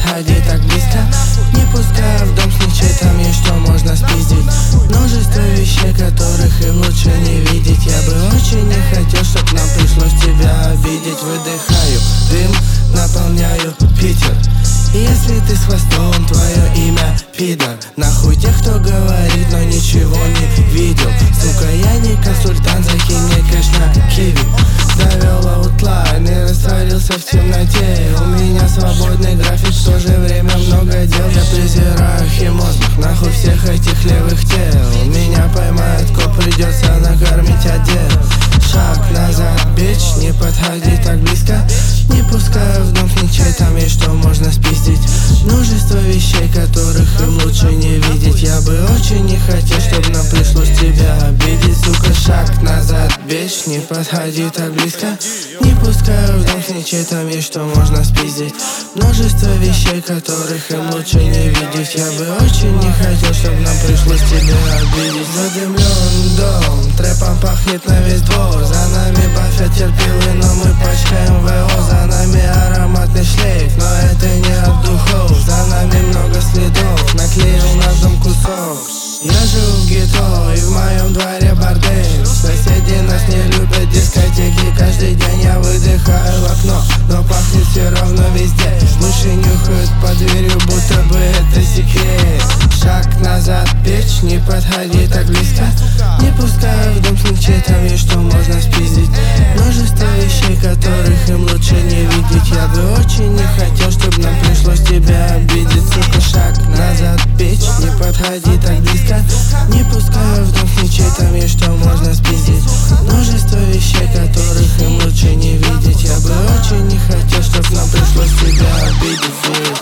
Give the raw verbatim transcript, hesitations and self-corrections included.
подходи так близко. Не пускай в дом с ничей, там есть что можно спиздить. Множество вещей, которых им лучше не видеть. Я бы очень не хотел, чтоб нам пришлось тебя обидеть. Выдыхаю дым, наполняю Питер. И если ты с хвостом, твое имя пидор. Нахуй тех, кто говорит, но ничего не видел. Сука, я не консультант, закинь мне кэш на киви. Завел аутлайн и растворился в темноте. У меня свободный график, в то же время много дел. Я презираю химозных, нахуй всех этих левых тел. Меня поймают, коп, придется накормить отдел. Шаг назад, бич, не подходи так близко. Не пускай в дом с ничей, там есть что можно спиздить. Множество вещей, которых им лучше не видеть. Я бы очень не хотел, чтобы нам пришлось тебя обидеть. Сука, шаг назад, бич, не подходи так близко. Не пускай в дом с ничей, там есть что можно спиздить. Множество вещей, которых им лучше не видеть. Я бы очень не хотел, чтобы нам пришлось тебя обидеть. Задымлен дом, трэпом пахнет на весь двор. За нами бафят терпилы, но мы пачкаем ВО. За нами ароматный шлейф, но это не от духов. За нами много следов, наклеил на дом кусок. Я живу в гетто, и в моем дворе бордель. Соседи нас не любят, дискотеки. Каждый день я выдыхаю в окно, но пахнет все равно везде. Мыши нюхают под дверью, будто бы это секрет. Шаг назад, бич, не подходи так близко. Не пускай в дом с ничей, там есть что можно спиздить. Множество вещей, которых им лучше не видеть. Я бы очень не хотел, чтобы нам пришлось тебя обидеть. Сука, шаг назад, бич, не подходи так близко. Не пускай в дом с ничей, там есть что можно спиздить. Множество вещей, которых им лучше не видеть. Я бы очень не хотел, чтобы нам пришлось тебя обидеть.